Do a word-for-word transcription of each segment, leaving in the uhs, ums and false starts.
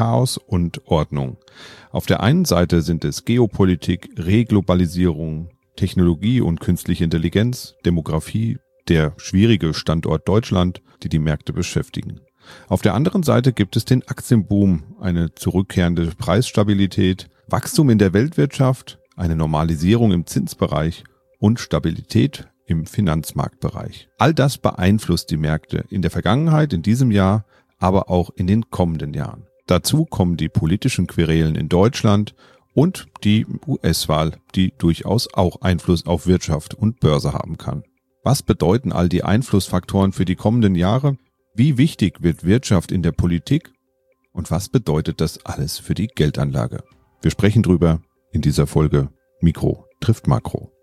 Chaos und Ordnung. Auf der einen Seite sind es Geopolitik, Reglobalisierung, Technologie und künstliche Intelligenz, Demografie, der schwierige Standort Deutschland, die die Märkte beschäftigen. Auf der anderen Seite gibt es den Aktienboom, eine zurückkehrende Preisstabilität, Wachstum in der Weltwirtschaft, eine Normalisierung im Zinsbereich und Stabilität im Finanzmarktbereich. All das beeinflusst die Märkte in der Vergangenheit, in diesem Jahr, aber auch in den kommenden Jahren. Dazu kommen die politischen Querelen in Deutschland und die U S-Wahl, die durchaus auch Einfluss auf Wirtschaft und Börse haben kann. Was bedeuten all die Einflussfaktoren für die kommenden Jahre? Wie wichtig wird Wirtschaft in der Politik? Und was bedeutet das alles für die Geldanlage? Wir sprechen drüber in dieser Folge Mikro trifft Makro.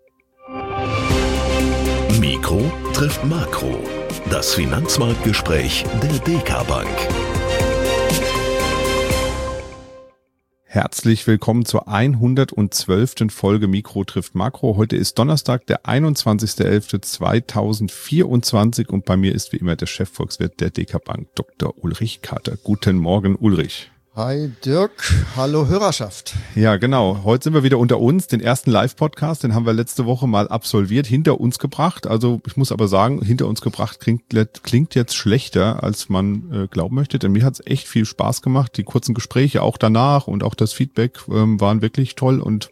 Mikro trifft Makro. Das Finanzmarktgespräch der D K Bank. Herzlich willkommen zur hundertzwölften Folge Mikro trifft Makro. Heute ist Donnerstag, der einundzwanzigster elfter zweitausendvierundzwanzig und bei mir ist wie immer der Chefvolkswirt der D K Bank, Doktor Ulrich Kater. Guten Morgen, Ulrich. Hi Dirk, hallo Hörerschaft. Ja, genau. Heute sind wir wieder unter uns. Den ersten Live-Podcast, den haben wir letzte Woche mal absolviert, hinter uns gebracht. Also ich muss aber sagen, hinter uns gebracht klingt, klingt jetzt schlechter, als man äh, glauben möchte. Denn mir hat es echt viel Spaß gemacht. Die kurzen Gespräche auch danach und auch das Feedback ähm, waren wirklich toll und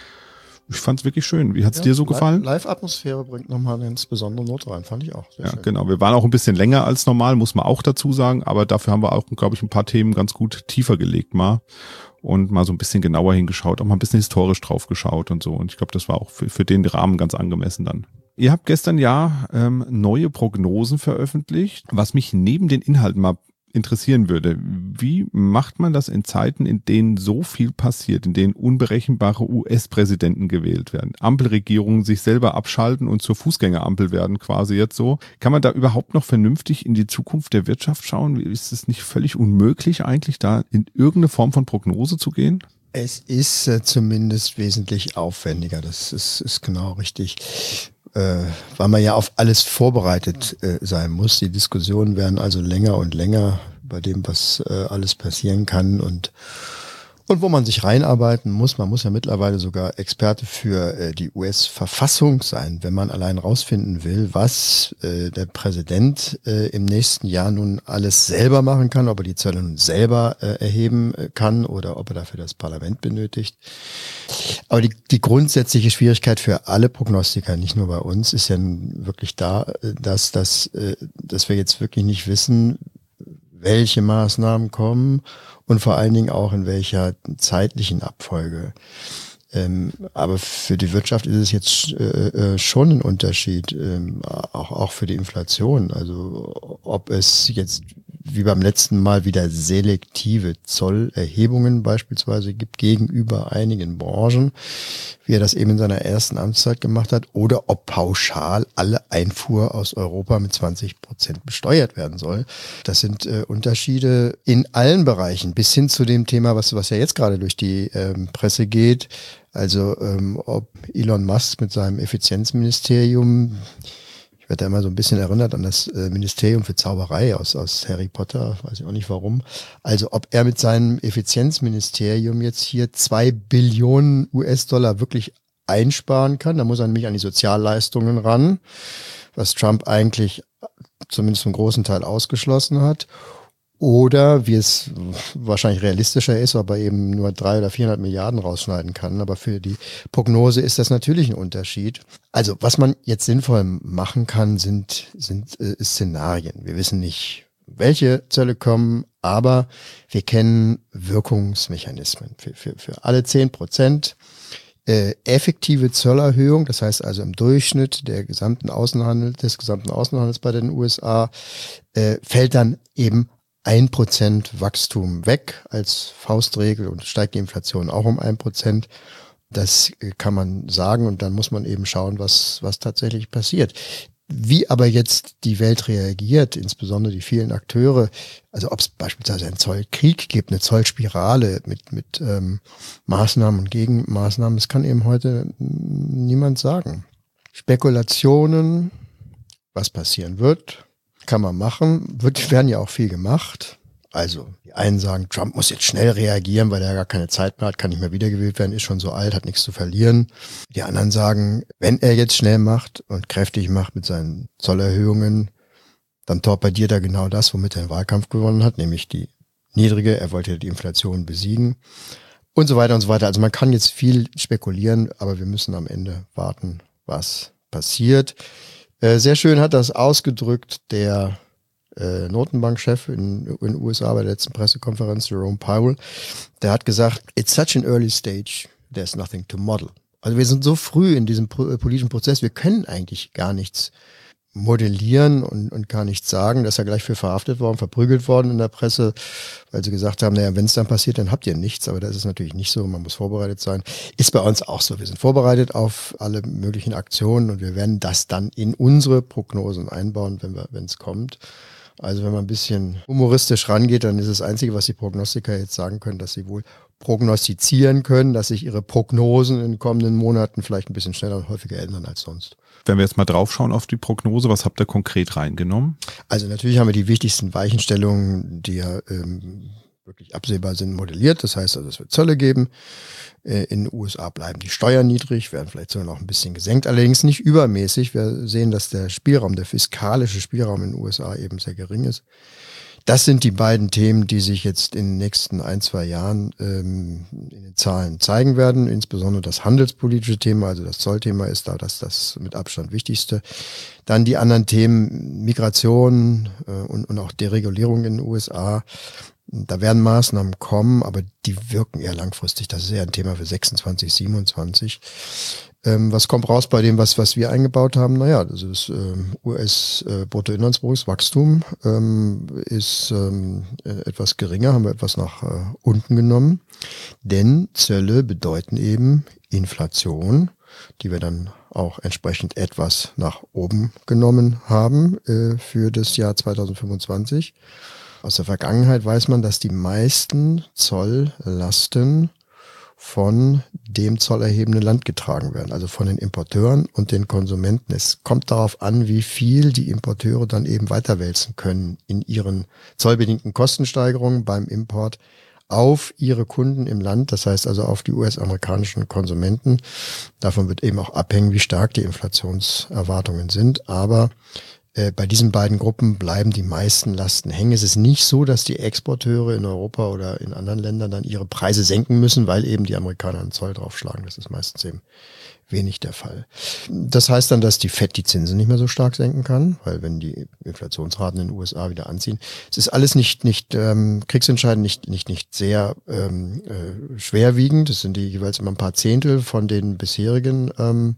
ich fand es wirklich schön. Wie hat es ja, dir so gefallen? Live-Atmosphäre bringt nochmal eine ganz besondere Note rein, fand ich auch. Sehr ja, schön. Genau. Wir waren auch ein bisschen länger als normal, muss man auch dazu sagen. Aber dafür haben wir auch, glaube ich, ein paar Themen ganz gut tiefer gelegt mal und mal so ein bisschen genauer hingeschaut, auch mal ein bisschen historisch drauf geschaut und so. Und ich glaube, das war auch für, für den Rahmen ganz angemessen dann. Ihr habt gestern ja ähm, neue Prognosen veröffentlicht, was mich neben den Inhalten mal interessieren würde. Wie macht man das in Zeiten, in denen so viel passiert, in denen unberechenbare U S-Präsidenten gewählt werden, Ampelregierungen sich selber abschalten und zur Fußgängerampel werden quasi jetzt so? Kann man da überhaupt noch vernünftig in die Zukunft der Wirtschaft schauen? Ist es nicht völlig unmöglich eigentlich, da in irgendeine Form von Prognose zu gehen? Es ist äh, zumindest wesentlich aufwendiger, das ist, ist genau richtig. Äh, weil man ja auf alles vorbereitet äh, sein muss. Die Diskussionen werden also länger und länger bei dem, was äh, alles passieren kann und und wo man sich reinarbeiten muss. Man muss ja mittlerweile sogar Experte für äh, die U S-Verfassung sein, wenn man allein rausfinden will, was äh, der Präsident äh, im nächsten Jahr nun alles selber machen kann, ob er die Zölle nun selber äh, erheben äh, kann oder ob er dafür das Parlament benötigt. Aber die, die grundsätzliche Schwierigkeit für alle Prognostiker, nicht nur bei uns, ist ja wirklich da, dass, dass, dass wir jetzt wirklich nicht wissen, welche Maßnahmen kommen und vor allen Dingen auch in welcher zeitlichen Abfolge. Ähm, aber für die Wirtschaft ist es jetzt äh, schon ein Unterschied, ähm, auch, auch für die Inflation. Also ob es jetzt wie beim letzten Mal wieder selektive Zollerhebungen beispielsweise gibt gegenüber einigen Branchen, wie er das eben in seiner ersten Amtszeit gemacht hat, oder ob pauschal alle Einfuhr aus Europa mit zwanzig Prozent besteuert werden soll. Das sind äh, Unterschiede in allen Bereichen, bis hin zu dem Thema, was, was ja jetzt gerade durch die ähm, Presse geht. Also ähm, ob Elon Musk mit seinem Effizienzministerium, ich werde da immer so ein bisschen erinnert an das äh, Ministerium für Zauberei aus, aus Harry Potter, weiß ich auch nicht warum. Also ob er mit seinem Effizienzministerium jetzt hier zwei Billionen U S-Dollar wirklich einsparen kann, da muss er nämlich an die Sozialleistungen ran, was Trump eigentlich zumindest zum großen Teil ausgeschlossen hat. Oder, wie es wahrscheinlich realistischer ist, aber eben nur drei oder vierhundert Milliarden rausschneiden kann. Aber für die Prognose ist das natürlich ein Unterschied. Also, was man jetzt sinnvoll machen kann, sind, sind äh, Szenarien. Wir wissen nicht, welche Zölle kommen, aber wir kennen Wirkungsmechanismen. Für, für, für alle zehn Prozent äh, effektive Zollerhöhung, das heißt also im Durchschnitt der gesamten Außenhandel, des gesamten Außenhandels bei den U S A, äh, fällt dann eben ein Prozent Wachstum weg als Faustregel und steigt die Inflation auch um ein Prozent. Das kann man sagen und dann muss man eben schauen, was, was tatsächlich passiert. Wie aber jetzt die Welt reagiert, insbesondere die vielen Akteure, also ob es beispielsweise einen Zollkrieg gibt, eine Zollspirale mit, mit ähm, Maßnahmen und Gegenmaßnahmen, das kann eben heute niemand sagen. Spekulationen, was passieren wird, kann man machen, wird, werden ja auch viel gemacht. Also die einen sagen, Trump muss jetzt schnell reagieren, weil er gar keine Zeit mehr hat, kann nicht mehr wiedergewählt werden, ist schon so alt, hat nichts zu verlieren. Die anderen sagen, wenn er jetzt schnell macht und kräftig macht mit seinen Zollerhöhungen, dann torpediert er genau das, womit er den Wahlkampf gewonnen hat, nämlich die niedrige, er wollte die Inflation besiegen und so weiter und so weiter. Also man kann jetzt viel spekulieren, aber wir müssen am Ende warten, was passiert. Äh, sehr schön hat das ausgedrückt der Äh, Notenbankchef in, in den U S A bei der letzten Pressekonferenz, Jerome Powell, der hat gesagt, it's such an early stage, there's nothing to model. Also wir sind so früh in diesem pro- politischen Prozess, wir können eigentlich gar nichts modellieren und, und gar nichts sagen. Das ist ja gleich für verhaftet worden, verprügelt worden in der Presse, weil sie gesagt haben, naja, wenn es dann passiert, dann habt ihr nichts. Aber das ist natürlich nicht so, man muss vorbereitet sein. Ist bei uns auch so. Wir sind vorbereitet auf alle möglichen Aktionen und wir werden das dann in unsere Prognosen einbauen, wenn wir, wenn es kommt. Also wenn man ein bisschen humoristisch rangeht, dann ist das Einzige, was die Prognostiker jetzt sagen können, dass sie wohl prognostizieren können, dass sich ihre Prognosen in den kommenden Monaten vielleicht ein bisschen schneller und häufiger ändern als sonst. Wenn wir jetzt mal draufschauen auf die Prognose, was habt ihr konkret reingenommen? Also natürlich haben wir die wichtigsten Weichenstellungen, die ja ähm, wirklich absehbar sind, modelliert. Das heißt also, es wird Zölle geben. Äh, in den U S A bleiben die Steuern niedrig, werden vielleicht sogar noch ein bisschen gesenkt, allerdings nicht übermäßig. Wir sehen, dass der Spielraum, der fiskalische Spielraum in den U S A eben sehr gering ist. Das sind die beiden Themen, die sich jetzt in den nächsten ein, zwei Jahren ähm, in den Zahlen zeigen werden. Insbesondere das handelspolitische Thema, also das Zollthema ist da das, das mit Abstand wichtigste. Dann die anderen Themen, Migration äh, und, und auch Deregulierung in den U S A. Da werden Maßnahmen kommen, aber die wirken eher langfristig. Das ist eher ein Thema für sechsundzwanzig, siebenundzwanzig. Ähm, was kommt raus bei dem, was was wir eingebaut haben? Naja, das ist ähm, U S-Bruttoinlandsproduktwachstum ähm, ist ähm, etwas geringer, haben wir etwas nach äh, unten genommen. Denn Zölle bedeuten eben Inflation, die wir dann auch entsprechend etwas nach oben genommen haben äh, für das Jahr zweitausendfünfundzwanzig. Aus der Vergangenheit weiß man, dass die meisten Zolllasten von dem zollerhebenden Land getragen werden, also von den Importeuren und den Konsumenten. Es kommt darauf an, wie viel die Importeure dann eben weiterwälzen können in ihren zollbedingten Kostensteigerungen beim Import auf ihre Kunden im Land, das heißt also auf die U S-amerikanischen Konsumenten. Davon wird eben auch abhängen, wie stark die Inflationserwartungen sind, aber Äh, bei diesen beiden Gruppen bleiben die meisten Lasten hängen. Es ist nicht so, dass die Exporteure in Europa oder in anderen Ländern dann ihre Preise senken müssen, weil eben die Amerikaner einen Zoll draufschlagen. Das ist meistens eben wenig der Fall. Das heißt dann, dass die Fed die Zinsen nicht mehr so stark senken kann, weil wenn die Inflationsraten in den U S A wieder anziehen, es ist alles nicht nicht ähm, kriegsentscheidend, nicht nicht nicht sehr ähm, äh, schwerwiegend. Es sind die jeweils immer ein paar Zehntel von den bisherigen ähm,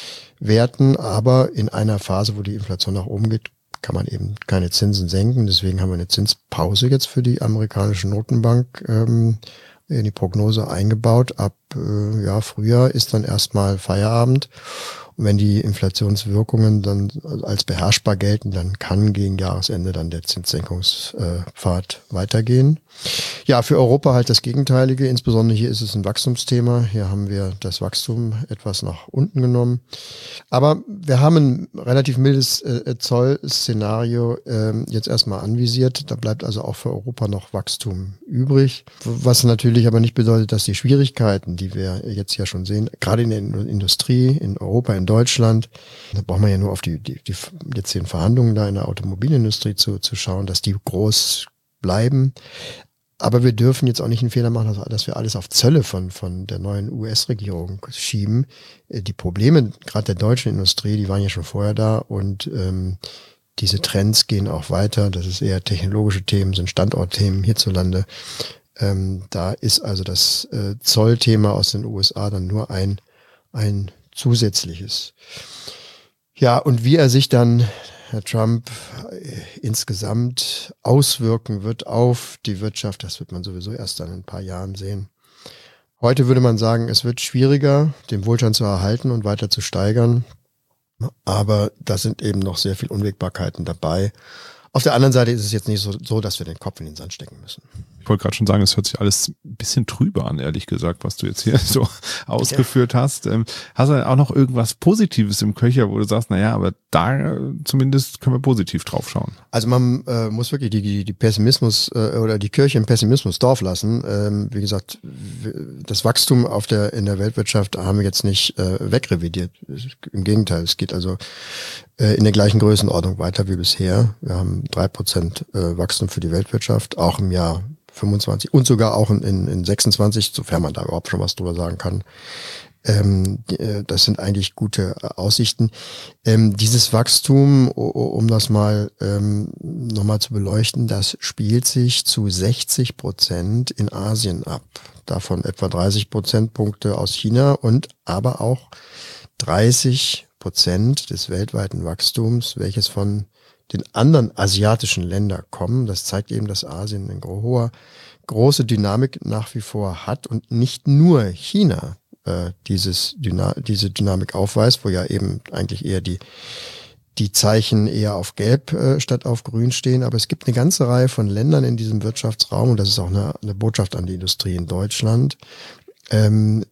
Werten, aber in einer Phase, wo die Inflation nach oben geht, kann man eben keine Zinsen senken. Deswegen haben wir eine Zinspause jetzt für die amerikanische Notenbank ähm, in die Prognose eingebaut. Ab äh, ja Frühjahr ist dann erstmal Feierabend. Und wenn die Inflationswirkungen dann als beherrschbar gelten, dann kann gegen Jahresende dann der Zinssenkungspfad weitergehen. Ja, für Europa halt das Gegenteilige. Insbesondere hier ist es ein Wachstumsthema. Hier haben wir das Wachstum etwas nach unten genommen. Aber wir haben ein relativ mildes äh, Zollszenario äh, jetzt erstmal anvisiert. Da bleibt also auch für Europa noch Wachstum übrig. Was natürlich aber nicht bedeutet, dass die Schwierigkeiten, die wir jetzt ja schon sehen, gerade in der Industrie, in Europa, in Deutschland, da braucht man ja nur auf die, die, die jetzt den Verhandlungen da in der Automobilindustrie zu, zu schauen, dass die groß bleiben. Aber wir dürfen jetzt auch nicht einen Fehler machen, dass wir alles auf Zölle von, von der neuen U S-Regierung schieben. Die Probleme gerade der deutschen Industrie, die waren ja schon vorher da und ähm, diese Trends gehen auch weiter. Das ist eher technologische Themen, sind Standortthemen hierzulande. Ähm, da ist also das äh, Zollthema aus den U S A dann nur ein, ein zusätzliches. Ja, und wie er sich dann, Herr Trump, insgesamt auswirken wird auf die Wirtschaft, das wird man sowieso erst dann in ein paar Jahren sehen. Heute würde man sagen, es wird schwieriger, den Wohlstand zu erhalten und weiter zu steigern. Aber da sind eben noch sehr viele Unwägbarkeiten dabei. Auf der anderen Seite ist es jetzt nicht so, so, dass wir den Kopf in den Sand stecken müssen. Ich wollte gerade schon sagen, es hört sich alles ein bisschen trüber an, ehrlich gesagt, was du jetzt hier so ausgeführt ja. hast. Ähm, hast du auch noch irgendwas Positives im Köcher, wo du sagst, naja, aber da zumindest können wir positiv drauf schauen. Also man äh, muss wirklich die, die, die Pessimismus äh, oder die Kirche im Pessimismus-Dorf lassen. Ähm, wie gesagt, das Wachstum auf der in der Weltwirtschaft haben wir jetzt nicht äh, wegrevidiert. Im Gegenteil, es geht also äh, in der gleichen Größenordnung weiter wie bisher. Wir haben drei Prozent äh, Wachstum für die Weltwirtschaft, auch im Jahr fünfundzwanzig und sogar auch in, in sechsundzwanzig, sofern man da überhaupt schon was drüber sagen kann. Ähm, das sind eigentlich gute Aussichten. Ähm, dieses Wachstum, um das mal ähm, nochmal zu beleuchten, das spielt sich zu sechzig Prozent in Asien ab. Davon etwa dreißig Prozentpunkte aus China und aber auch dreißig Prozent des weltweiten Wachstums, welches von den anderen asiatischen Ländern kommen. Das zeigt eben, dass Asien eine hohe, große Dynamik nach wie vor hat und nicht nur China dieses Dyna- diese Dynamik aufweist, wo ja eben eigentlich eher die die Zeichen eher auf Gelb äh, statt auf Grün stehen. Aber es gibt eine ganze Reihe von Ländern in diesem Wirtschaftsraum, und das ist auch eine, eine Botschaft an die Industrie in Deutschland, ähm,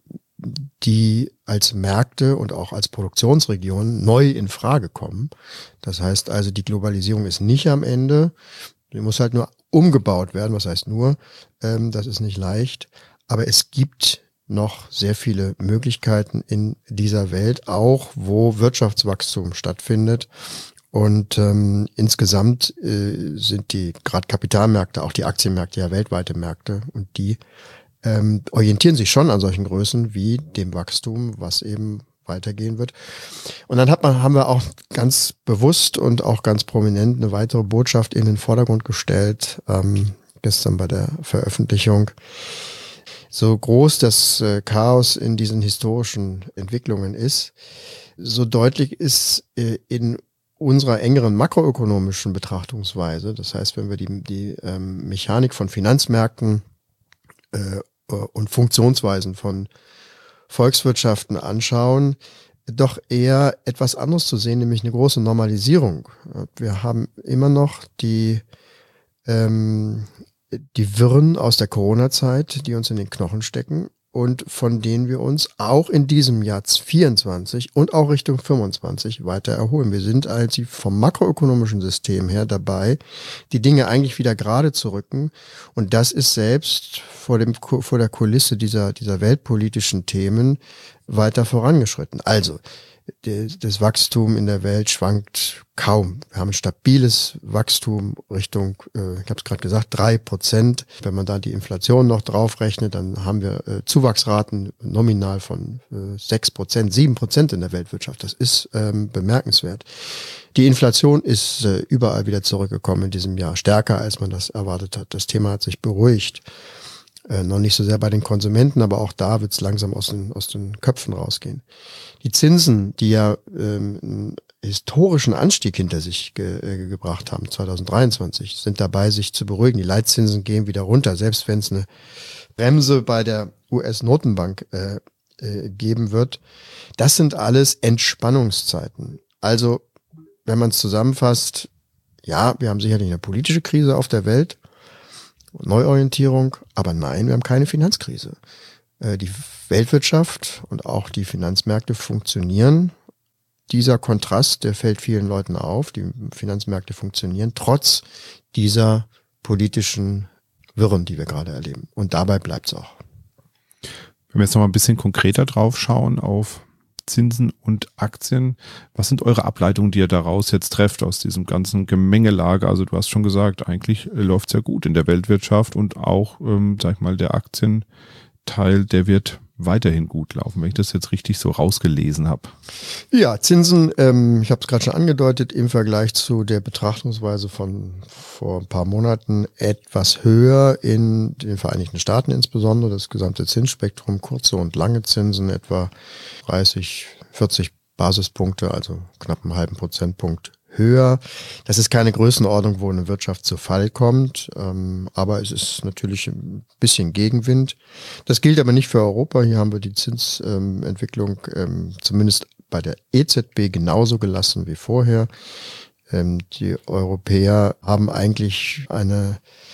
die als Märkte und auch als Produktionsregion neu in Frage kommen. Das heißt also, die Globalisierung ist nicht am Ende. Die muss halt nur umgebaut werden. Was heißt nur? Ähm, das ist nicht leicht. Aber es gibt noch sehr viele Möglichkeiten in dieser Welt, auch wo Wirtschaftswachstum stattfindet. Und ähm, insgesamt äh, sind die gerade Kapitalmärkte, auch die Aktienmärkte ja weltweite Märkte, und die ähm, orientieren sich schon an solchen Größen wie dem Wachstum, was eben weitergehen wird. Und dann hat man, haben wir auch ganz bewusst und auch ganz prominent eine weitere Botschaft in den Vordergrund gestellt, ähm, gestern bei der Veröffentlichung. So groß das äh, Chaos in diesen historischen Entwicklungen ist, so deutlich ist äh, in unserer engeren makroökonomischen Betrachtungsweise, das heißt, wenn wir die, die ähm, Mechanik von Finanzmärkten äh, und Funktionsweisen von Volkswirtschaften anschauen, doch eher etwas anderes zu sehen, nämlich eine große Normalisierung. Wir haben immer noch die ähm, die Wirren aus der Corona-Zeit, die uns in den Knochen stecken und von denen wir uns auch in diesem Jahr vierundzwanzig und auch Richtung fünfundzwanzig weiter erholen. Wir sind also vom makroökonomischen System her dabei, die Dinge eigentlich wieder gerade zu rücken, und das ist selbst vor dem vor der Kulisse dieser dieser weltpolitischen Themen weiter vorangeschritten. Also das Wachstum in der Welt schwankt kaum. Wir haben ein stabiles Wachstum Richtung, äh, ich habe es gerade gesagt, drei Prozent. Wenn man da die Inflation noch draufrechnet, dann haben wir äh, Zuwachsraten nominal von äh, sechs Prozent, sieben Prozent in der Weltwirtschaft. Das ist ähm, bemerkenswert. Die Inflation ist äh, überall wieder zurückgekommen in diesem Jahr, stärker als man das erwartet hat. Das Thema hat sich beruhigt. Äh, noch nicht so sehr bei den Konsumenten, aber auch da wird es langsam aus den, aus den Köpfen rausgehen. Die Zinsen, die ja ähm, einen historischen Anstieg hinter sich ge- äh, gebracht haben, zwanzig dreiundzwanzig, sind dabei, sich zu beruhigen. Die Leitzinsen gehen wieder runter, selbst wenn es eine Bremse bei der U S-Notenbank äh, äh, geben wird. Das sind alles Entspannungszeiten. Also, wenn man es zusammenfasst, ja, wir haben sicherlich eine politische Krise auf der Welt, Neuorientierung, aber nein, wir haben keine Finanzkrise. Äh, die Weltwirtschaft und auch die Finanzmärkte funktionieren. Dieser Kontrast, der fällt vielen Leuten auf. Die Finanzmärkte funktionieren trotz dieser politischen Wirren, die wir gerade erleben. Und dabei bleibt es auch. Wenn wir jetzt noch mal ein bisschen konkreter drauf schauen auf Zinsen und Aktien, was sind eure Ableitungen, die ihr daraus jetzt trefft aus diesem ganzen Gemengelage? Also du hast schon gesagt, eigentlich läuft es ja gut in der Weltwirtschaft, und auch, ähm, sag ich mal, der Aktienteil, der wird weiterhin gut laufen, wenn ich das jetzt richtig so rausgelesen habe. Ja, Zinsen, ähm, ich habe es gerade schon angedeutet, im Vergleich zu der Betrachtungsweise von vor ein paar Monaten etwas höher in den Vereinigten Staaten insbesondere, das gesamte Zinsspektrum, kurze und lange Zinsen etwa dreißig, vierzig Basispunkte, also knapp einen halben Prozentpunkt höher. Das ist keine Größenordnung, wo eine Wirtschaft zu Fall kommt, ähm, aber es ist natürlich ein bisschen Gegenwind. Das gilt aber nicht für Europa. Hier haben wir die Zinsentwicklung ähm, zumindest bei der E Z B genauso gelassen wie vorher. Ähm, die Europäer haben eigentlich eine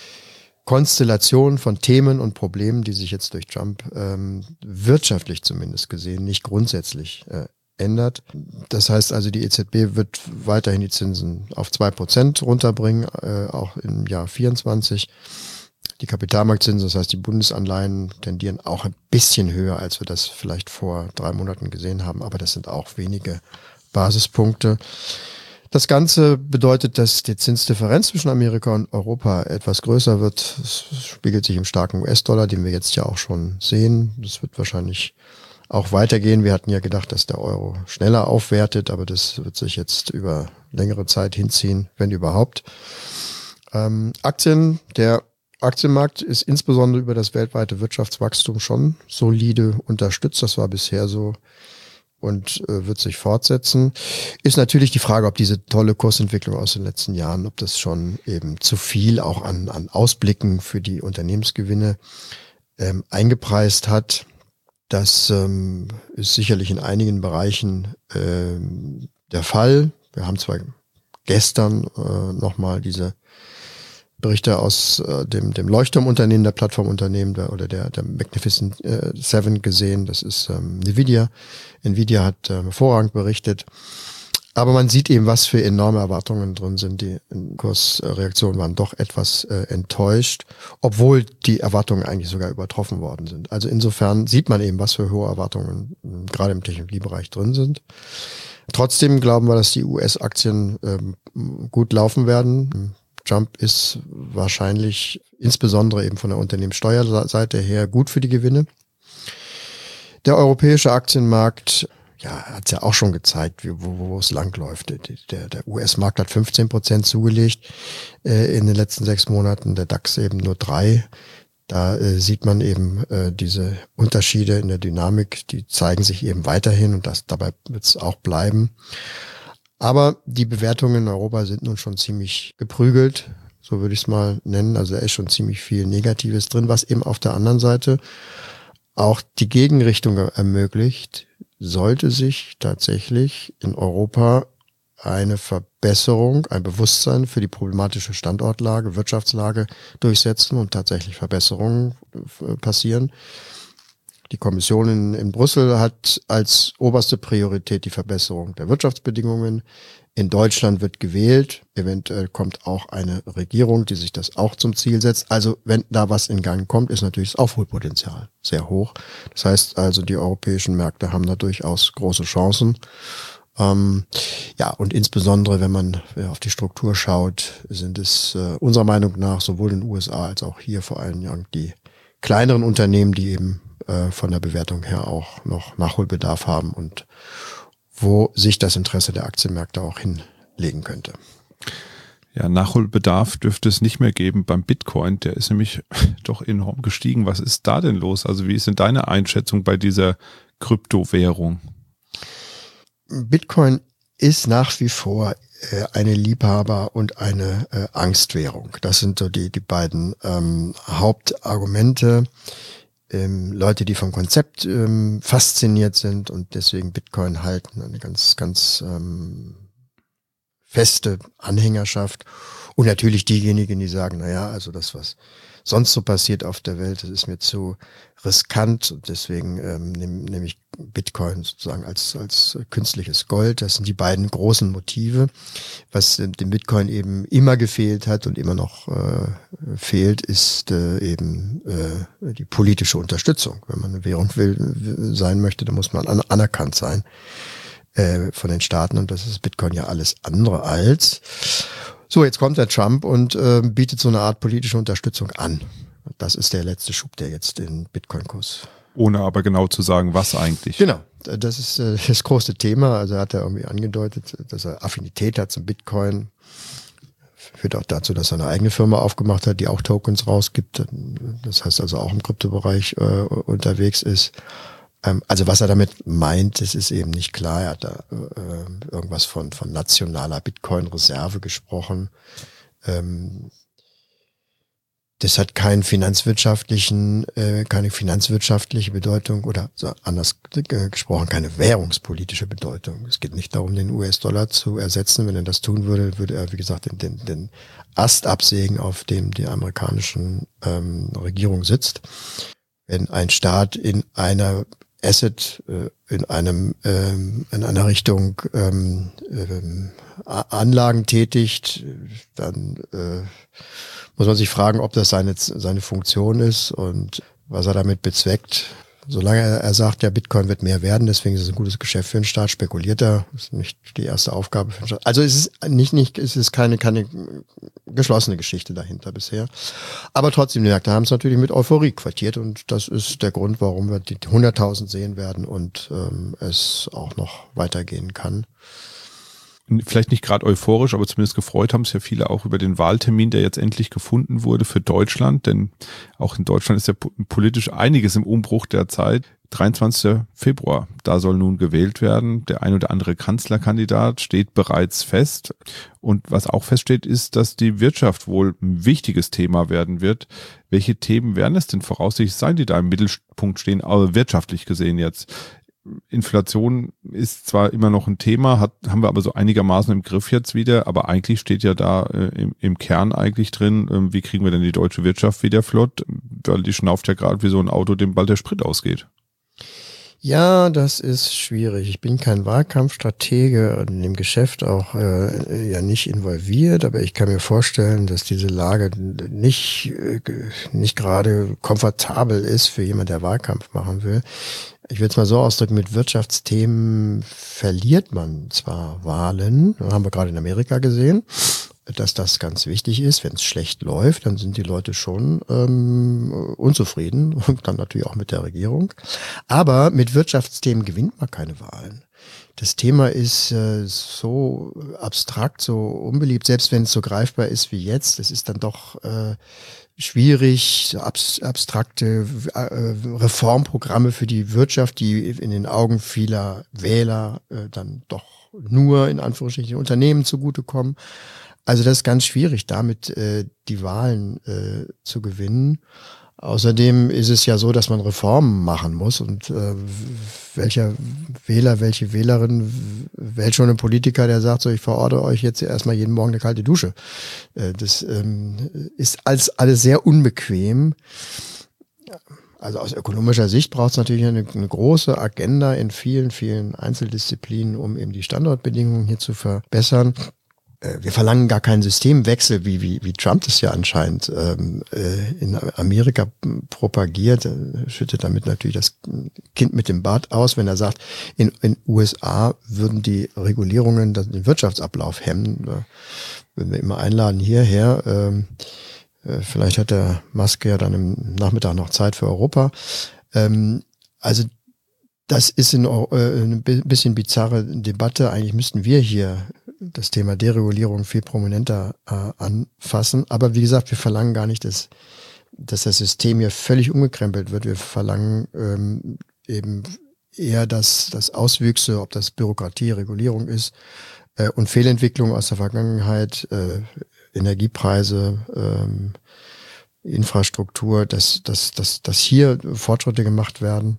Konstellation von Themen und Problemen, die sich jetzt durch Trump ähm, wirtschaftlich zumindest gesehen nicht grundsätzlich äh, ändert. Das heißt also, die E Z B wird weiterhin die Zinsen auf zwei Prozent runterbringen, äh, auch im Jahr vierundzwanzig. Die Kapitalmarktzinsen, das heißt die Bundesanleihen, tendieren auch ein bisschen höher, als wir das vielleicht vor drei Monaten gesehen haben, aber das sind auch wenige Basispunkte. Das Ganze bedeutet, dass die Zinsdifferenz zwischen Amerika und Europa etwas größer wird. Das spiegelt sich im starken U S-Dollar, den wir jetzt ja auch schon sehen. Das wird wahrscheinlich auch weitergehen. Wir hatten ja gedacht, dass der Euro schneller aufwertet, aber das wird sich jetzt über längere Zeit hinziehen, wenn überhaupt. Ähm, Aktien, der Aktienmarkt ist insbesondere über das weltweite Wirtschaftswachstum schon solide unterstützt. Das war bisher so und äh, wird sich fortsetzen. Ist natürlich die Frage, ob diese tolle Kursentwicklung aus den letzten Jahren, ob das schon eben zu viel auch an, an Ausblicken für die Unternehmensgewinne ähm, eingepreist hat. Das ähm, ist sicherlich in einigen Bereichen ähm, der Fall. Wir haben zwar gestern äh, nochmal diese Berichte aus äh, dem, dem Leuchtturmunternehmen, der Plattformunternehmen der, oder der, der Magnificent äh, Seven gesehen. Das ist ähm, Nvidia. Nvidia hat äh, hervorragend berichtet. Aber man sieht eben, was für enorme Erwartungen drin sind. Die Kursreaktionen waren doch etwas äh, enttäuscht, obwohl die Erwartungen eigentlich sogar übertroffen worden sind. Also insofern sieht man eben, was für hohe Erwartungen äh, gerade im Technologiebereich drin sind. Trotzdem glauben wir, dass die U S-Aktien äh, gut laufen werden. Trump ist wahrscheinlich insbesondere eben von der Unternehmenssteuerseite her gut für die Gewinne. Der europäische Aktienmarkt, ja, hat es ja auch schon gezeigt, wie, wo, wo es langläuft. Der, der U S-Markt hat fünfzehn Prozent zugelegt äh, in den letzten sechs Monaten, der DAX eben nur drei. Da äh, sieht man eben äh, diese Unterschiede in der Dynamik, die zeigen sich eben weiterhin und das dabei wird es auch bleiben. Aber die Bewertungen in Europa sind nun schon ziemlich geprügelt, so würde ich es mal nennen. Also da ist schon ziemlich viel Negatives drin, was eben auf der anderen Seite auch die Gegenrichtung ermöglicht. Sollte sich tatsächlich in Europa eine Verbesserung, ein Bewusstsein für die problematische Standortlage, Wirtschaftslage durchsetzen und tatsächlich Verbesserungen passieren. Die Kommission in, in Brüssel hat als oberste Priorität die Verbesserung der Wirtschaftsbedingungen. In Deutschland wird gewählt. Eventuell kommt auch eine Regierung, die sich das auch zum Ziel setzt. Also wenn da was in Gang kommt, ist natürlich das Aufholpotenzial sehr hoch. Das heißt also, die europäischen Märkte haben da durchaus große Chancen. Ähm, ja, und insbesondere, wenn man auf die Struktur schaut, sind es äh, unserer Meinung nach sowohl in den U S A als auch hier vor allem die kleineren Unternehmen, die eben von der Bewertung her auch noch Nachholbedarf haben und wo sich das Interesse der Aktienmärkte auch hinlegen könnte. Ja, Nachholbedarf dürfte es nicht mehr geben beim Bitcoin. Der ist nämlich doch enorm gestiegen. Was ist da denn los? Also wie ist denn deine Einschätzung bei dieser Kryptowährung? Bitcoin ist nach wie vor äh, eine Liebhaber- und eine äh, Angstwährung. Das sind so die, die beiden ähm, Hauptargumente. Ähm, Leute, die vom Konzept ähm, fasziniert sind und deswegen Bitcoin halten, eine ganz, ganz ähm, feste Anhängerschaft. Und natürlich diejenigen, die sagen, naja, also das, was sonst so passiert auf der Welt, das ist mir zu riskant und deswegen ähm, nehme nehm ich Bitcoin sozusagen als, als künstliches Gold. Das sind die beiden großen Motive. Was äh, dem Bitcoin eben immer gefehlt hat und immer noch äh, fehlt, ist äh, eben äh, die politische Unterstützung. Wenn man eine Währung will, sein möchte, dann muss man an, anerkannt sein äh, von den Staaten und das ist Bitcoin ja alles andere als. So, jetzt kommt der Trump und äh, bietet so eine Art politische Unterstützung an. Das ist der letzte Schub, der jetzt den Bitcoin-Kurs. Ohne aber genau zu sagen, was eigentlich. Genau, das ist äh, das große Thema. Also hat er irgendwie angedeutet, dass er Affinität hat zum Bitcoin. Führt auch dazu, dass er eine eigene Firma aufgemacht hat, die auch Tokens rausgibt. Das heißt also auch im Kryptobereich äh, unterwegs ist. Ähm, also was er damit meint, das ist eben nicht klar. Er hat da äh, irgendwas von, von nationaler Bitcoin-Reserve gesprochen. Ähm, Das hat keinen finanzwirtschaftlichen, äh, keine finanzwirtschaftliche Bedeutung oder so anders äh, gesprochen, keine währungspolitische Bedeutung. Es geht nicht darum, den U S-Dollar zu ersetzen. Wenn er das tun würde, würde er, wie gesagt, den, den, den Ast absägen, auf dem die amerikanische ähm, Regierung sitzt. Wenn ein Staat in einer Asset äh, in einem ähm, in einer Richtung ähm, ähm, Anlagen tätigt, dann äh, muss man sich fragen, ob das seine seine Funktion ist und was er damit bezweckt. Solange er, er sagt, ja, Bitcoin wird mehr werden, deswegen ist es ein gutes Geschäft für den Staat, spekuliert er, ist nicht die erste Aufgabe für den Staat. Also es ist nicht, nicht, es ist keine, keine geschlossene Geschichte dahinter bisher. Aber trotzdem, die Märkte haben es natürlich mit Euphorie quartiert und das ist der Grund, warum wir die hunderttausend sehen werden und ähm, es auch noch weitergehen kann. Vielleicht nicht gerade euphorisch, aber zumindest gefreut haben es ja viele auch über den Wahltermin, der jetzt endlich gefunden wurde für Deutschland, denn auch in Deutschland ist ja politisch einiges im Umbruch derzeit. dreiundzwanzigster Februar, da soll nun gewählt werden. Der ein oder andere Kanzlerkandidat steht bereits fest. Und was auch feststeht, ist, dass die Wirtschaft wohl ein wichtiges Thema werden wird. Welche Themen werden es denn voraussichtlich sein, die da im Mittelpunkt stehen, aber wirtschaftlich gesehen jetzt? Inflation ist zwar immer noch ein Thema, hat, haben wir aber so einigermaßen im Griff jetzt wieder, aber eigentlich steht ja da äh, im, im Kern eigentlich drin, äh, wie kriegen wir denn die deutsche Wirtschaft wieder flott, weil die schnauft ja gerade wie so ein Auto, dem bald der Sprit ausgeht. Ja, das ist schwierig. Ich bin kein Wahlkampfstratege und in dem Geschäft auch äh, ja nicht involviert, aber ich kann mir vorstellen, dass diese Lage nicht, äh, nicht gerade komfortabel ist für jemand, der Wahlkampf machen will. Ich will es mal so ausdrücken, mit Wirtschaftsthemen verliert man zwar Wahlen, haben wir gerade in Amerika gesehen, dass das ganz wichtig ist. Wenn es schlecht läuft, dann sind die Leute schon ähm, unzufrieden und dann natürlich auch mit der Regierung. Aber mit Wirtschaftsthemen gewinnt man keine Wahlen. Das Thema ist äh, so abstrakt, so unbeliebt, selbst wenn es so greifbar ist wie jetzt. Es ist dann doch äh, schwierig, so abstrakte äh, Reformprogramme für die Wirtschaft, die in den Augen vieler Wähler äh, dann doch nur in Anführungsstrichen Unternehmen zugutekommen. Also das ist ganz schwierig, damit äh, die Wahlen äh, zu gewinnen. Außerdem ist es ja so, dass man Reformen machen muss und äh, welcher Wähler, welche Wählerin wählt schon einen Politiker, der sagt so, ich verordne euch jetzt erstmal jeden Morgen eine kalte Dusche. Äh, das ähm, ist alles, alles sehr unbequem. Also aus ökonomischer Sicht braucht es natürlich eine, eine große Agenda in vielen, vielen Einzeldisziplinen, um eben die Standortbedingungen hier zu verbessern. Wir verlangen gar keinen Systemwechsel, wie, wie, wie Trump das ja anscheinend ähm, in Amerika propagiert. Er schüttet damit natürlich das Kind mit dem Bad aus, wenn er sagt, in den U S A würden die Regulierungen den Wirtschaftsablauf hemmen. Da würden wir immer einladen hierher. Ähm, äh, vielleicht hat der Musk ja dann im Nachmittag noch Zeit für Europa. Ähm, also das ist in, äh, eine bisschen bizarre Debatte. Eigentlich müssten wir hier das Thema Deregulierung viel prominenter äh, anfassen. Aber wie gesagt, wir verlangen gar nicht, dass, dass das System hier völlig umgekrempelt wird. Wir verlangen ähm, eben eher, dass, dass Auswüchse, ob das Bürokratie, Regulierung ist äh, und Fehlentwicklungen aus der Vergangenheit, äh, Energiepreise, ähm, Infrastruktur, dass, dass, dass, dass hier Fortschritte gemacht werden.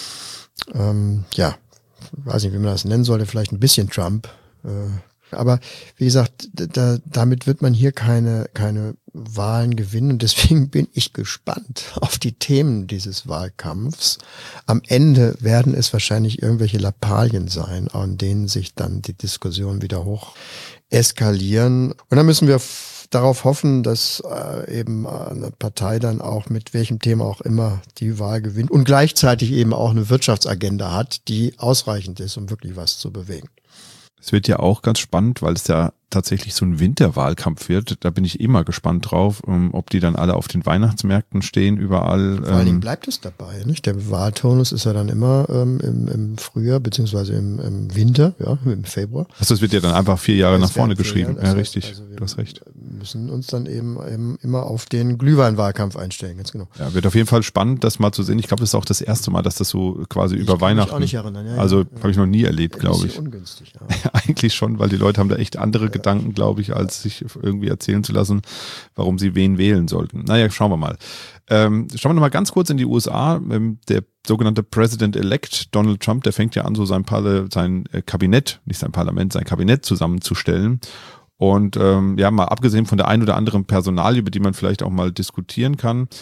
Ähm, ja, weiß nicht, wie man das nennen sollte, vielleicht ein bisschen Trump. Äh, Aber wie gesagt, da, damit wird man hier keine, keine Wahlen gewinnen. Und deswegen bin ich gespannt auf die Themen dieses Wahlkampfs. Am Ende werden es wahrscheinlich irgendwelche Lappalien sein, an denen sich dann die Diskussionen wieder hoch eskalieren. Und dann müssen wir f- darauf hoffen, dass äh, eben eine Partei dann auch mit welchem Thema auch immer die Wahl gewinnt und gleichzeitig eben auch eine Wirtschaftsagenda hat, die ausreichend ist, um wirklich was zu bewegen. Es wird ja auch ganz spannend, weil es ja tatsächlich so ein Winterwahlkampf wird. Da bin ich eh mal gespannt drauf, ob die dann alle auf den Weihnachtsmärkten stehen, überall. Vor allen Dingen bleibt es dabei, nicht? Der Wahlturnus ist ja dann immer ähm, im, im Frühjahr beziehungsweise im, im Winter, ja, im Februar. Also es wird ja dann einfach vier Jahre nach vorne geschrieben. Jahre, ja, heißt, richtig. Also wir du hast recht. müssen uns dann eben, eben immer auf den Glühweinwahlkampf einstellen, ganz genau. Ja, wird auf jeden Fall spannend, das mal zu sehen. Ich glaube, das ist auch das erste Mal, dass das so quasi ich über kann Weihnachten. Mich auch nicht erinnern. Ja, also ja, habe ich noch nie erlebt, glaube ich. Ungünstig. Ja. Eigentlich schon, weil die Leute haben da echt andere ja. Gedanken, glaube ich, als sich irgendwie erzählen zu lassen, warum sie wen wählen sollten. Naja, schauen wir mal. Ähm, schauen wir nochmal ganz kurz in die U S A. Ähm, der sogenannte President-elect Donald Trump, der fängt ja an, so sein, Parle- sein äh, Kabinett, nicht sein Parlament, sein Kabinett zusammenzustellen. Und ähm, ja, mal abgesehen von der ein oder anderen Personalie, über die man vielleicht auch mal diskutieren kann,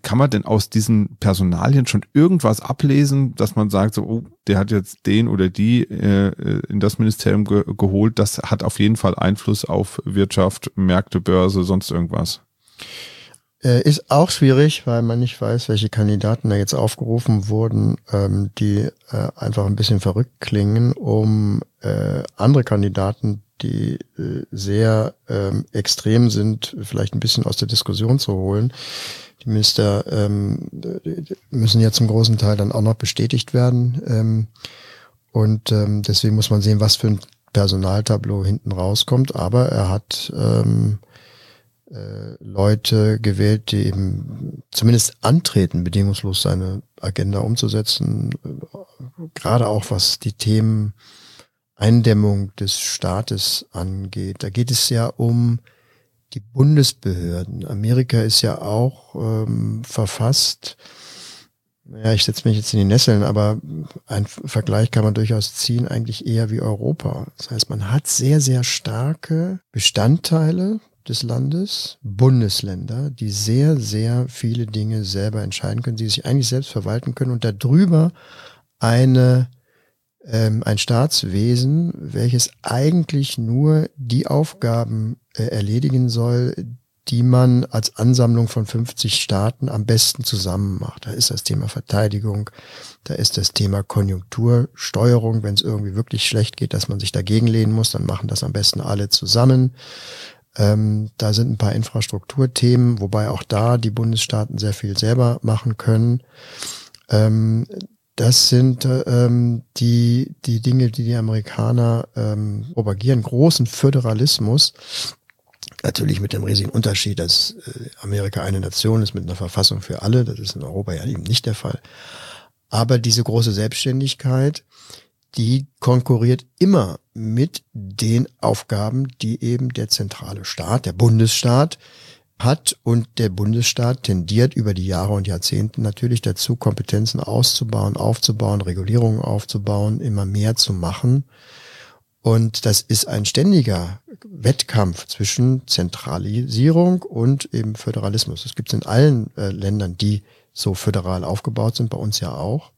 kann man denn aus diesen Personalien schon irgendwas ablesen, dass man sagt, so, oh, der hat jetzt den oder die äh, in das Ministerium ge- geholt, das hat auf jeden Fall Einfluss auf Wirtschaft, Märkte, Börse, sonst irgendwas? Ist auch schwierig, weil man nicht weiß, welche Kandidaten da jetzt aufgerufen wurden, ähm, die äh, einfach ein bisschen verrückt klingen, um äh, andere Kandidaten, die äh, sehr ähm, extrem sind, vielleicht ein bisschen aus der Diskussion zu holen. Die Minister ähm, müssen ja zum großen Teil dann auch noch bestätigt werden. Ähm, und ähm, deswegen muss man sehen, was für ein Personaltableau hinten rauskommt. Aber er hat ähm, Leute gewählt, die eben zumindest antreten, bedingungslos seine Agenda umzusetzen, gerade auch was die Themen Eindämmung des Staates angeht. Da geht es ja um die Bundesbehörden. Amerika ist ja auch ähm, verfasst, ja, ich setze mich jetzt in die Nesseln, aber ein Vergleich kann man durchaus ziehen, eigentlich eher wie Europa. Das heißt, man hat sehr, sehr starke Bestandteile des Landes, Bundesländer, die sehr, sehr viele Dinge selber entscheiden können, die sich eigentlich selbst verwalten können und darüber eine, ähm, ein Staatswesen, welches eigentlich nur die Aufgaben äh, erledigen soll, die man als Ansammlung von fünfzig Staaten am besten zusammen macht. Da ist das Thema Verteidigung, da ist das Thema Konjunktursteuerung, wenn es irgendwie wirklich schlecht geht, dass man sich dagegen lehnen muss, dann machen das am besten alle zusammen. Ähm, da sind ein paar Infrastrukturthemen, wobei auch da die Bundesstaaten sehr viel selber machen können. Ähm, das sind ähm, die die Dinge, die die Amerikaner ähm, propagieren. Großen Föderalismus, natürlich mit dem riesigen Unterschied, dass äh, Amerika eine Nation ist mit einer Verfassung für alle. Das ist in Europa ja eben nicht der Fall. Aber diese große Selbstständigkeit, die konkurriert immer mit den Aufgaben, die eben der zentrale Staat, der Bundesstaat hat. Und der Bundesstaat tendiert über die Jahre und Jahrzehnte natürlich dazu, Kompetenzen auszubauen, aufzubauen, Regulierungen aufzubauen, immer mehr zu machen. Und das ist ein ständiger Wettkampf zwischen Zentralisierung und eben Föderalismus. Das gibt es in allen äh, Ländern, die so föderal aufgebaut sind, bei uns ja auch.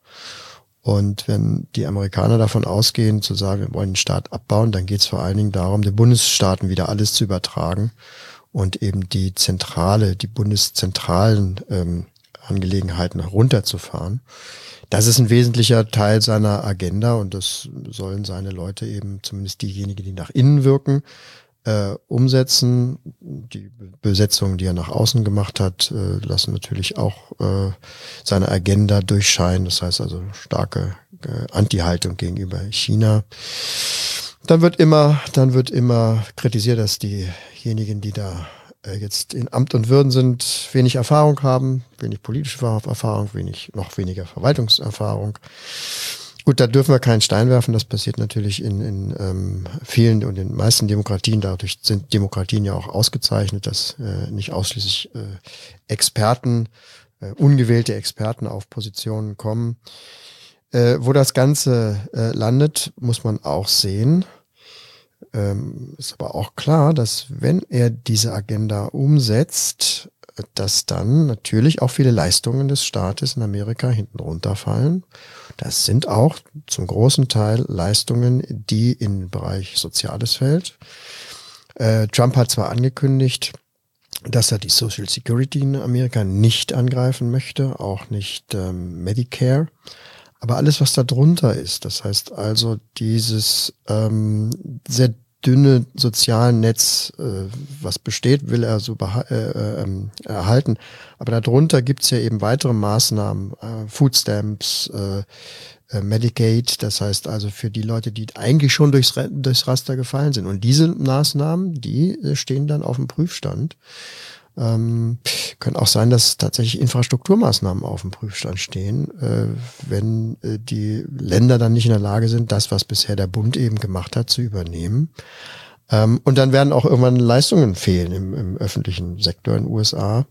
Und wenn die Amerikaner davon ausgehen, zu sagen, wir wollen den Staat abbauen, dann geht es vor allen Dingen darum, den Bundesstaaten wieder alles zu übertragen und eben die zentrale, die bundeszentralen ähm, Angelegenheiten runterzufahren. Das ist ein wesentlicher Teil seiner Agenda und das sollen seine Leute eben, zumindest diejenigen, die nach innen wirken, äh, umsetzen. Die Besetzungen, die er nach außen gemacht hat, äh, lassen natürlich auch äh, seine Agenda durchscheinen. Das heißt also starke äh, Anti-Haltung gegenüber China. Dann wird immer, dann wird immer kritisiert, dass diejenigen, die da äh, jetzt in Amt und Würden sind, wenig Erfahrung haben, wenig politische Erfahrung, wenig, noch weniger Verwaltungserfahrung. Gut, da dürfen wir keinen Stein werfen. Das passiert natürlich in, in ähm, vielen und den meisten Demokratien. Dadurch sind Demokratien ja auch ausgezeichnet, dass äh, nicht ausschließlich äh, Experten, äh, ungewählte Experten auf Positionen kommen. Äh, wo das Ganze äh, landet, muss man auch sehen. Ähm, ist aber auch klar, dass wenn er diese Agenda umsetzt, dass dann natürlich auch viele Leistungen des Staates in Amerika hinten runterfallen. Das sind auch zum großen Teil Leistungen, die in den Bereich Soziales fällt. Äh, Trump hat zwar angekündigt, dass er die Social Security in Amerika nicht angreifen möchte, auch nicht ähm, Medicare, aber alles, was da drunter ist, das heißt also dieses ähm, sehr dünne sozialen Netz, äh, was besteht, will er so beha- äh, äh, erhalten. Aber darunter gibt's ja eben weitere Maßnahmen, äh, Food Stamps, äh, äh, Medicaid, das heißt also für die Leute, die eigentlich schon durchs, durchs Raster gefallen sind. Und diese Maßnahmen, die äh, stehen dann auf dem Prüfstand. Ähm, können auch sein, dass tatsächlich Infrastrukturmaßnahmen auf dem Prüfstand stehen, äh, wenn äh, die Länder dann nicht in der Lage sind, das, was bisher der Bund eben gemacht hat, zu übernehmen. Ähm, und dann werden auch irgendwann Leistungen fehlen im, im öffentlichen Sektor in den U S A.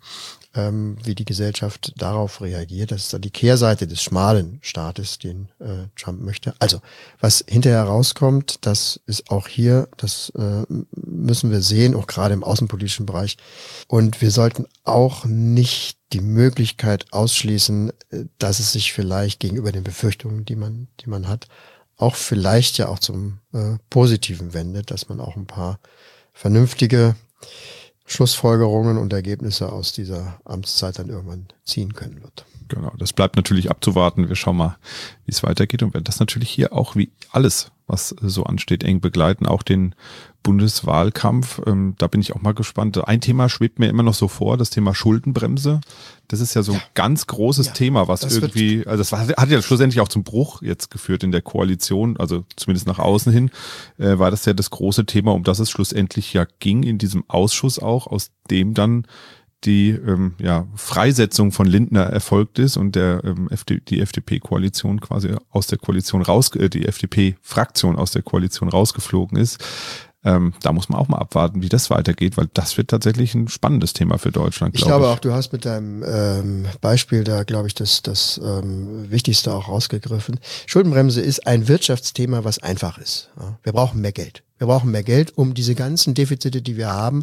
ähm, wie die Gesellschaft darauf reagiert. Das ist dann die Kehrseite des schmalen Staates, den äh, Trump möchte. Also, was hinterher rauskommt, das ist auch hier, das äh, müssen wir sehen, auch gerade im außenpolitischen Bereich. Und wir sollten auch nicht die Möglichkeit ausschließen, dass es sich vielleicht gegenüber den Befürchtungen, die man, die man hat, auch vielleicht ja auch zum äh, Positiven wendet, dass man auch ein paar vernünftige Schlussfolgerungen und Ergebnisse aus dieser Amtszeit dann irgendwann ziehen können wird. Genau, das bleibt natürlich abzuwarten. Wir schauen mal, wie es weitergeht und werden das natürlich hier auch wie alles, was so ansteht, eng begleiten. Auch den Bundeswahlkampf, ähm, da bin ich auch mal gespannt. Ein Thema schwebt mir immer noch so vor, das Thema Schuldenbremse. Das ist ja so ein ja. ganz großes ja, Thema, was irgendwie, also das war, hat ja schlussendlich auch zum Bruch jetzt geführt in der Koalition, also zumindest nach außen hin, äh, war das ja das große Thema, um das es schlussendlich ja ging in diesem Ausschuss auch, aus dem dann die ähm, ja, Freisetzung von Lindner erfolgt ist und der ähm, F D, die F D P-Koalition quasi aus der Koalition raus, äh, die F D P-Fraktion aus der Koalition rausgeflogen ist. Ähm, da muss man auch mal abwarten, wie das weitergeht, weil das wird tatsächlich ein spannendes Thema für Deutschland, glaube ich. Ich glaube auch, du hast mit deinem ähm, Beispiel da, glaube ich, das, das ähm, Wichtigste auch rausgegriffen. Schuldenbremse ist ein Wirtschaftsthema, was einfach ist. Ja? Wir brauchen mehr Geld. Wir brauchen mehr Geld, um diese ganzen Defizite, die wir haben,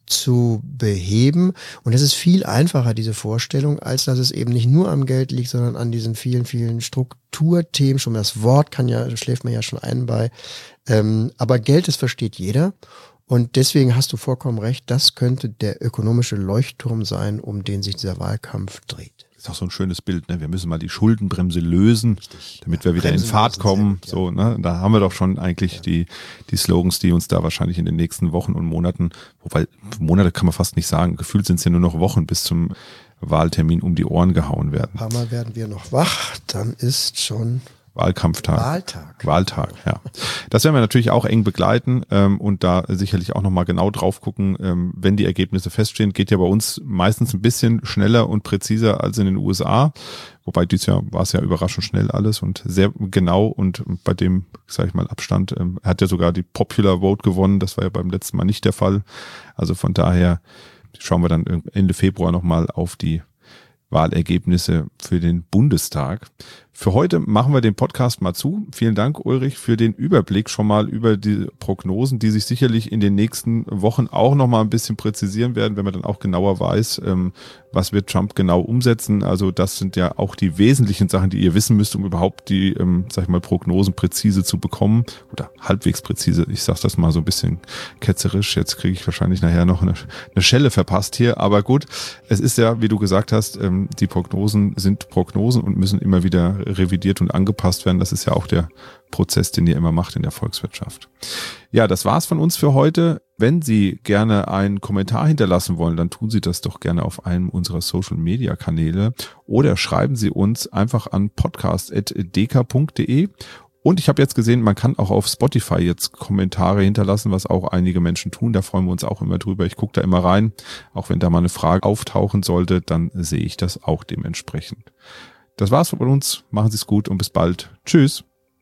zu beheben. Und es ist viel einfacher, diese Vorstellung, als dass es eben nicht nur am Geld liegt, sondern an diesen vielen, vielen Strukturthemen. Schon das Wort kann ja, schläft man ja schon ein bei. Ähm, aber Geld, das versteht jeder. Und deswegen hast du vollkommen recht, das könnte der ökonomische Leuchtturm sein, um den sich dieser Wahlkampf dreht. Das ist auch so ein schönes Bild, ne? Wir müssen mal die Schuldenbremse lösen, Richtig, damit ja, wir wieder in Fahrt kommen. Selbst, ja. So, ne? Da haben wir doch schon eigentlich ja. die, die Slogans, die uns da wahrscheinlich in den nächsten Wochen und Monaten, wobei Monate kann man fast nicht sagen, gefühlt sind es ja nur noch Wochen bis zum Wahltermin um die Ohren gehauen werden. Ein paar Mal werden wir noch wach, dann ist schon Wahlkampftag. Wahltag. Wahltag, ja. Das werden wir natürlich auch eng begleiten ähm, und da sicherlich auch nochmal genau drauf gucken, ähm, wenn die Ergebnisse feststehen. Geht ja bei uns meistens ein bisschen schneller und präziser als in den U S A. Wobei dieses Jahr war es ja überraschend schnell alles und sehr genau und bei dem, sage ich mal, Abstand. Ähm, er hat ja sogar die Popular Vote gewonnen. Das war ja beim letzten Mal nicht der Fall. Also von daher schauen wir dann Ende Februar nochmal auf die Wahlergebnisse für den Bundestag. Für heute machen wir den Podcast mal zu. Vielen Dank, Ulrich, für den Überblick schon mal über die Prognosen, die sich sicherlich in den nächsten Wochen auch noch mal ein bisschen präzisieren werden, wenn man dann auch genauer weiß, was wird Trump genau umsetzen. Also das sind ja auch die wesentlichen Sachen, die ihr wissen müsst, um überhaupt die, sag ich mal, Prognosen präzise zu bekommen oder halbwegs präzise. Ich sage das mal so ein bisschen ketzerisch. Jetzt kriege ich wahrscheinlich nachher noch eine, eine Schelle verpasst hier. Aber gut, es ist ja, wie du gesagt hast, die Prognosen sind Prognosen und müssen immer wieder revidiert und angepasst werden. Das ist ja auch der Prozess, den ihr immer macht in der Volkswirtschaft. Ja, das war's von uns für heute. Wenn Sie gerne einen Kommentar hinterlassen wollen, dann tun Sie das doch gerne auf einem unserer Social-Media-Kanäle oder schreiben Sie uns einfach an podcast at d k punkt d e. Und ich habe jetzt gesehen, man kann auch auf Spotify jetzt Kommentare hinterlassen, was auch einige Menschen tun. Da freuen wir uns auch immer drüber. Ich gucke da immer rein. Auch wenn da mal eine Frage auftauchen sollte, dann sehe ich das auch dementsprechend. Das war's von uns. Machen Sie es gut und bis bald. Tschüss.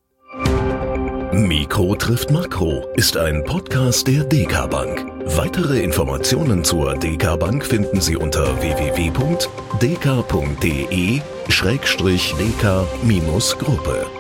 Mikro trifft Makro ist ein Podcast der D K Bank. Weitere Informationen zur D K Bank finden Sie unter w w w punkt d k punkt d e schrägstrich d k Gruppe.